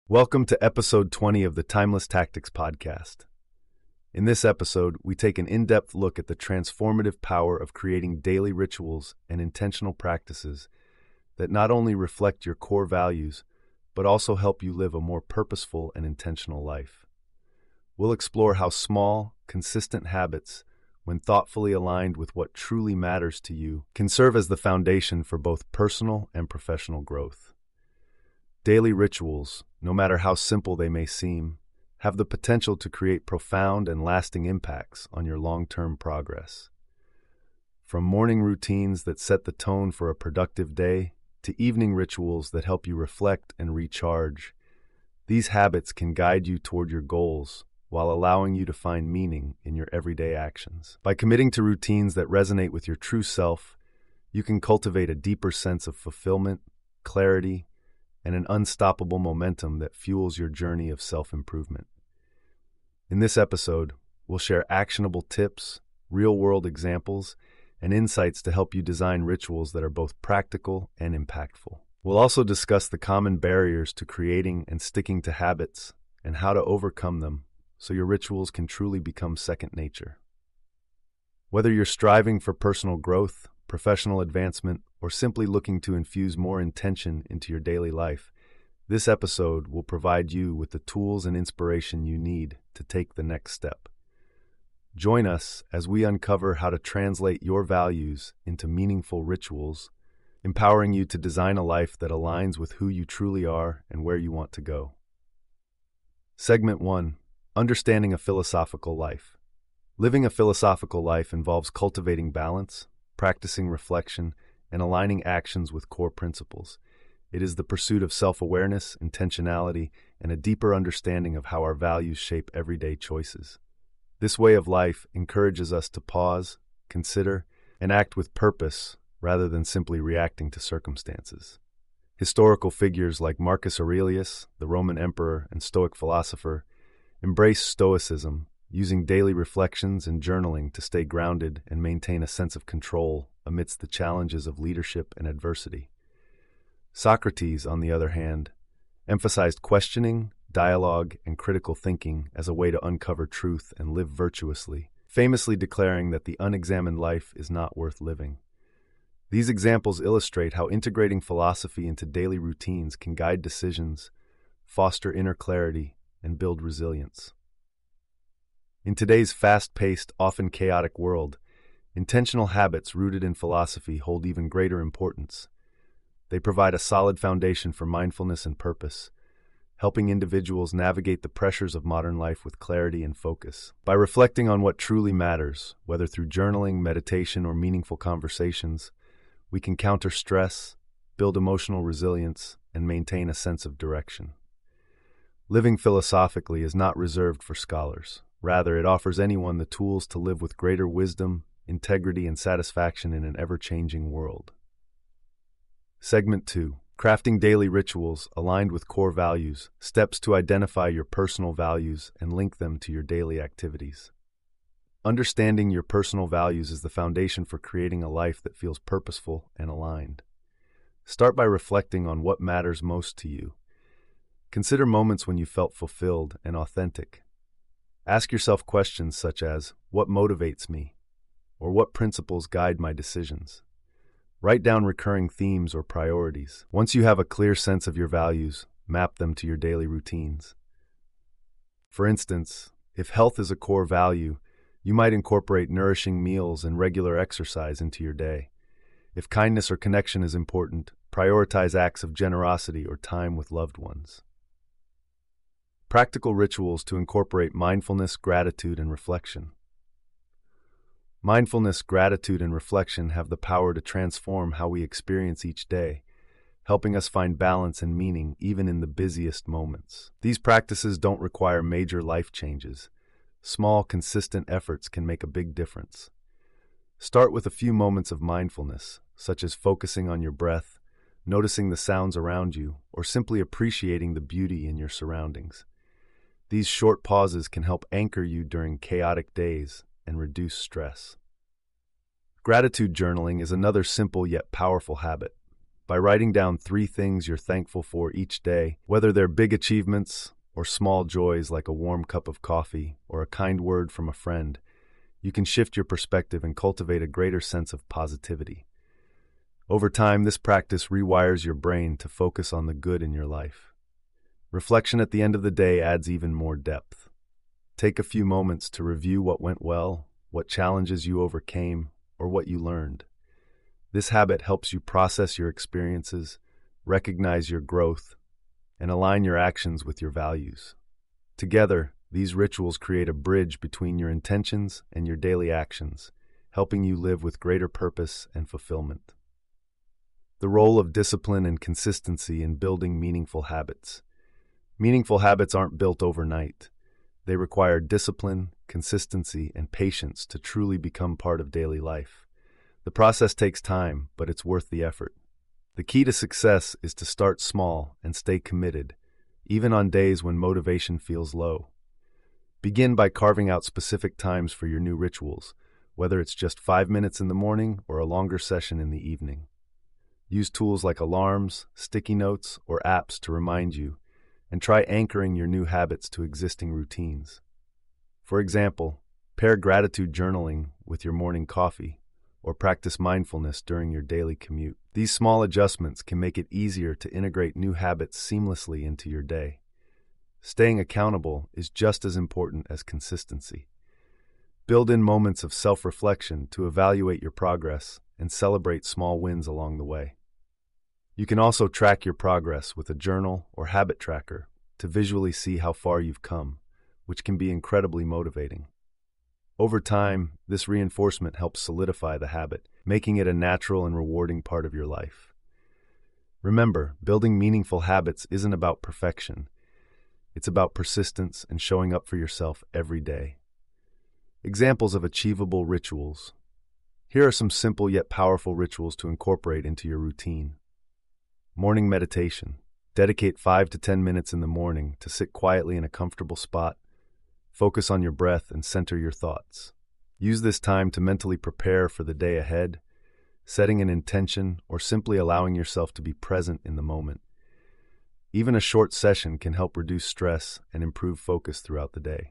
Welcome to episode 20 of the Timeless Tactics podcast. In this episode, we take an in-depth look at the transformative power of creating daily rituals and intentional practices that not only reflect your core values, but also help you live a more purposeful and intentional life. We'll explore how small, consistent habits, when thoughtfully aligned with what truly matters to you, can serve as the foundation for both personal and professional growth. Daily rituals, no matter how simple they may seem, have the potential to create profound and lasting impacts on your long-term progress. From morning routines that set the tone for a productive day to evening rituals that help you reflect and recharge, these habits can guide you toward your goals while allowing you to find meaning in your everyday actions. By committing to routines that resonate with your true self, you can cultivate a deeper sense of fulfillment, clarity, and an unstoppable momentum that fuels your journey of self-improvement. In this episode, we'll share actionable tips, real-world examples, and insights to help you design rituals that are both practical and impactful. We'll also discuss the common barriers to creating and sticking to habits and how to overcome them so your rituals can truly become second nature. Whether you're striving for personal growth, professional advancement, or simply looking to infuse more intention into your daily life, this episode will provide you with the tools and inspiration you need to take the next step. Join us as we uncover how to translate your values into meaningful rituals, empowering you to design a life that aligns with who you truly are and where you want to go. Segment 1: Understanding a Philosophical Life. Living a philosophical life involves cultivating balance, practicing reflection, and aligning actions with core principles. It is the pursuit of self-awareness, intentionality, and a deeper understanding of how our values shape everyday choices. This way of life encourages us to pause, consider, and act with purpose rather than simply reacting to circumstances. Historical figures like Marcus Aurelius, the Roman emperor and Stoic philosopher, embraced Stoicism, using daily reflections and journaling to stay grounded and maintain a sense of control amidst the challenges of leadership and adversity. Socrates, on the other hand, emphasized questioning, dialogue, and critical thinking as a way to uncover truth and live virtuously, famously declaring that the unexamined life is not worth living. These examples illustrate how integrating philosophy into daily routines can guide decisions, foster inner clarity, and build resilience. In today's fast-paced, often chaotic world, intentional habits rooted in philosophy hold even greater importance. They provide a solid foundation for mindfulness and purpose, helping individuals navigate the pressures of modern life with clarity and focus. By reflecting on what truly matters, whether through journaling, meditation, or meaningful conversations, we can counter stress, build emotional resilience, and maintain a sense of direction. Living philosophically is not reserved for scholars. Rather, it offers anyone the tools to live with greater wisdom, integrity, and satisfaction in an ever-changing world. Segment 2: Crafting Daily Rituals Aligned with Core Values, Steps to Identify Your Personal Values and Link Them to Your Daily Activities. Understanding your personal values is the foundation for creating a life that feels purposeful and aligned. Start by reflecting on what matters most to you. Consider moments when you felt fulfilled and authentic. Ask yourself questions such as, what motivates me? Or what principles guide my decisions? Write down recurring themes or priorities. Once you have a clear sense of your values, map them to your daily routines. For instance, if health is a core value, you might incorporate nourishing meals and regular exercise into your day. If kindness or connection is important, prioritize acts of generosity or time with loved ones. Practical rituals to incorporate mindfulness, gratitude, and reflection. Mindfulness, gratitude, and reflection have the power to transform how we experience each day, helping us find balance and meaning even in the busiest moments. These practices don't require major life changes. Small, consistent efforts can make a big difference. Start with a few moments of mindfulness, such as focusing on your breath, noticing the sounds around you, or simply appreciating the beauty in your surroundings. These short pauses can help anchor you during chaotic days and reduce stress. Gratitude journaling is another simple yet powerful habit. by writing down 3 things you're thankful for each day, whether they're big achievements or small joys like a warm cup of coffee or a kind word from a friend. You can shift your perspective and cultivate a greater sense of positivity. Over time, this practice rewires your brain to focus on the good in your life. Reflection at the end of the day adds even more depth. Take a few moments to review what went well, what challenges you overcame, or what you learned. This habit helps you process your experiences, recognize your growth, and align your actions with your values. Together, these rituals create a bridge between your intentions and your daily actions, helping you live with greater purpose and fulfillment. The role of discipline and consistency in building meaningful habits. Meaningful habits aren't built overnight. They require discipline, consistency, and patience to truly become part of daily life. The process takes time, but it's worth the effort. The key to success is to start small and stay committed, even on days when motivation feels low. Begin by carving out specific times for your new rituals, whether it's just 5 minutes in the morning or a longer session in the evening. Use tools like alarms, sticky notes, or apps to remind you, and try anchoring your new habits to existing routines. For example, pair gratitude journaling with your morning coffee, or practice mindfulness during your daily commute. These small adjustments can make it easier to integrate new habits seamlessly into your day. Staying accountable is just as important as consistency. Build in moments of self-reflection to evaluate your progress and celebrate small wins along the way. You can also track your progress with a journal or habit tracker to visually see how far you've come, which can be incredibly motivating. Over time, this reinforcement helps solidify the habit, making it a natural and rewarding part of your life. Remember, building meaningful habits isn't about perfection. It's about persistence and showing up for yourself every day. Examples of achievable rituals. Here are some simple yet powerful rituals to incorporate into your routine. Morning meditation. Dedicate 5 to 10 minutes in the morning to sit quietly in a comfortable spot. Focus on your breath and center your thoughts. Use this time to mentally prepare for the day ahead, setting an intention or simply allowing yourself to be present in the moment. Even a short session can help reduce stress and improve focus throughout the day.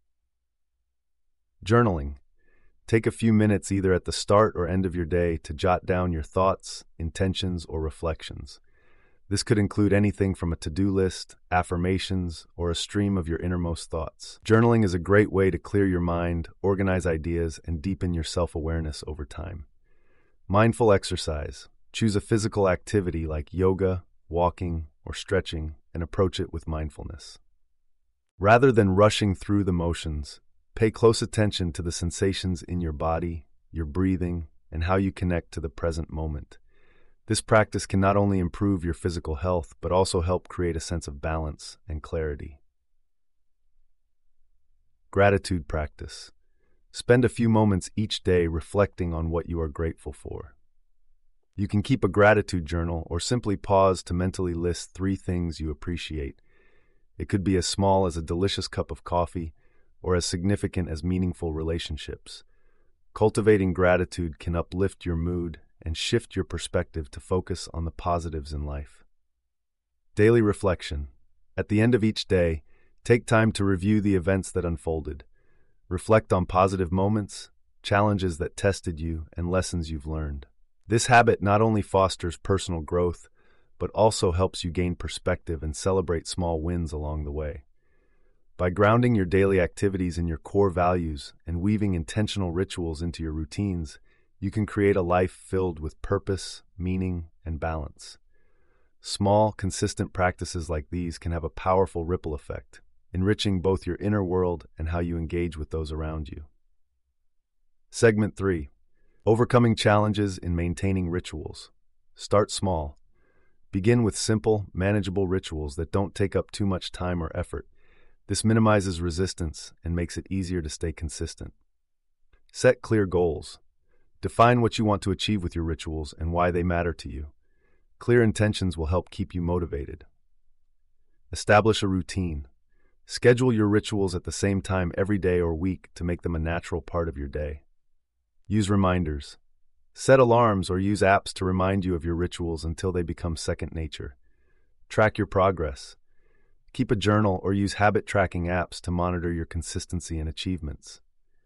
Journaling. Take a few minutes either at the start or end of your day to jot down your thoughts, intentions, or reflections. This could include anything from a to-do list, affirmations, or a stream of your innermost thoughts. Journaling is a great way to clear your mind, organize ideas, and deepen your self-awareness over time. Mindful exercise. Choose a physical activity like yoga, walking, or stretching, and approach it with mindfulness. Rather than rushing through the motions, pay close attention to the sensations in your body, your breathing, and how you connect to the present moment. This practice can not only improve your physical health, but also help create a sense of balance and clarity. Gratitude practice. Spend a few moments each day reflecting on what you are grateful for. You can keep a gratitude journal or simply pause to mentally list 3 things you appreciate. It could be as small as a delicious cup of coffee or as significant as meaningful relationships. Cultivating gratitude can uplift your mood and shift your perspective to focus on the positives in life. Daily reflection. At the end of each day, take time to review the events that unfolded. Reflect on positive moments, challenges that tested you, and lessons you've learned. This habit not only fosters personal growth, but also helps you gain perspective and celebrate small wins along the way. By grounding your daily activities in your core values and weaving intentional rituals into your routines, you can create a life filled with purpose, meaning, and balance. Small, consistent practices like these can have a powerful ripple effect, enriching both your inner world and how you engage with those around you. Segment 3. Overcoming challenges in maintaining rituals. Start small. Begin with simple, manageable rituals that don't take up too much time or effort. This minimizes resistance and makes it easier to stay consistent. Set clear goals. Define what you want to achieve with your rituals and why they matter to you. Clear intentions will help keep you motivated. Establish a routine. Schedule your rituals at the same time every day or week to make them a natural part of your day. Use reminders. Set alarms or use apps to remind you of your rituals until they become second nature. Track your progress. Keep a journal or use habit tracking apps to monitor your consistency and achievements.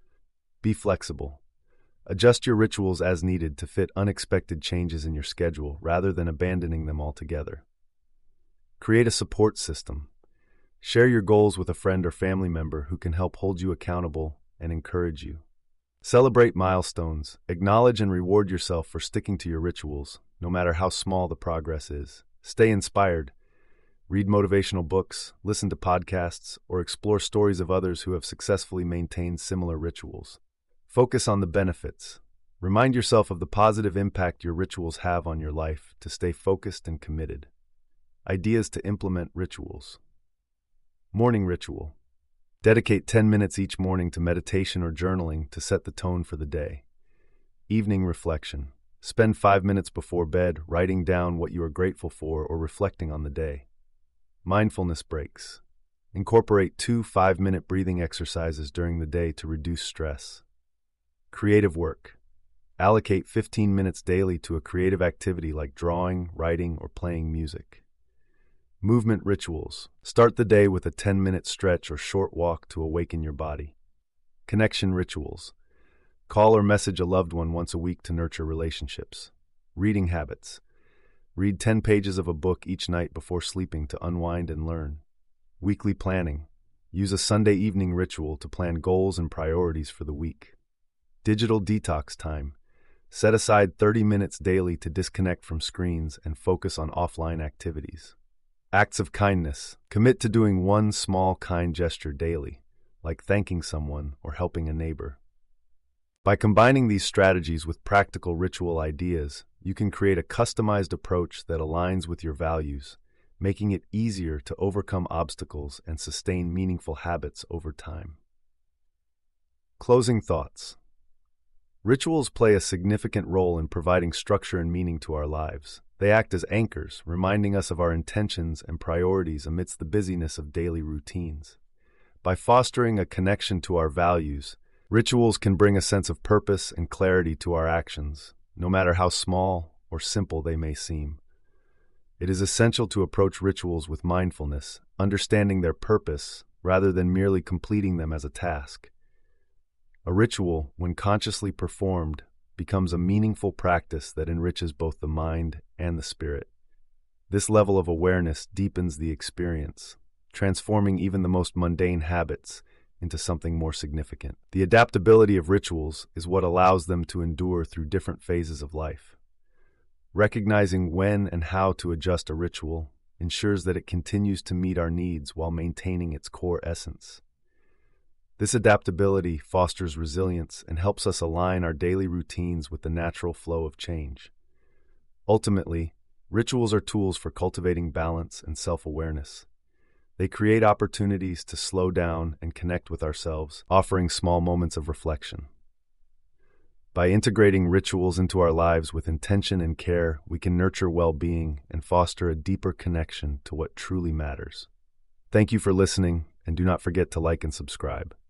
Be flexible. Adjust your rituals as needed to fit unexpected changes in your schedule rather than abandoning them altogether. Create a support system. Share your goals with a friend or family member who can help hold you accountable and encourage you. Celebrate milestones. Acknowledge and reward yourself for sticking to your rituals, no matter how small the progress is. Stay inspired. Read motivational books, listen to podcasts, or explore stories of others who have successfully maintained similar rituals. Focus on the benefits. Remind yourself of the positive impact your rituals have on your life to stay focused and committed. Ideas to implement rituals. Morning ritual. Dedicate 10 minutes each morning to meditation or journaling to set the tone for the day. Evening reflection. Spend 5 minutes before bed writing down what you are grateful for or reflecting on the day. Mindfulness breaks. Incorporate 2 5-minute breathing exercises during the day to reduce stress. Creative work. Allocate 15 minutes daily to a creative activity like drawing, writing, or playing music. Movement rituals. Start the day with a 10-minute stretch or short walk to awaken your body. Connection rituals. Call or message a loved one once a week to nurture relationships. Reading habits. Read 10 pages of a book each night before sleeping to unwind and learn. Weekly planning. Use a Sunday evening ritual to plan goals and priorities for the week. Digital detox time. Set aside 30 minutes daily to disconnect from screens and focus on offline activities. Acts of kindness. Commit to doing one small kind gesture daily, like thanking someone or helping a neighbor. By combining these strategies with practical ritual ideas, you can create a customized approach that aligns with your values, making it easier to overcome obstacles and sustain meaningful habits over time. Closing thoughts. Rituals play a significant role in providing structure and meaning to our lives. They act as anchors, reminding us of our intentions and priorities amidst the busyness of daily routines. By fostering a connection to our values, rituals can bring a sense of purpose and clarity to our actions, no matter how small or simple they may seem. It is essential to approach rituals with mindfulness, understanding their purpose rather than merely completing them as a task. A ritual, when consciously performed, becomes a meaningful practice that enriches both the mind and the spirit. This level of awareness deepens the experience, transforming even the most mundane habits into something more significant. The adaptability of rituals is what allows them to endure through different phases of life. Recognizing when and how to adjust a ritual ensures that it continues to meet our needs while maintaining its core essence. This adaptability fosters resilience and helps us align our daily routines with the natural flow of change. Ultimately, rituals are tools for cultivating balance and self-awareness. They create opportunities to slow down and connect with ourselves, offering small moments of reflection. By integrating rituals into our lives with intention and care, we can nurture well-being and foster a deeper connection to what truly matters. Thank you for listening, and do not forget to like and subscribe.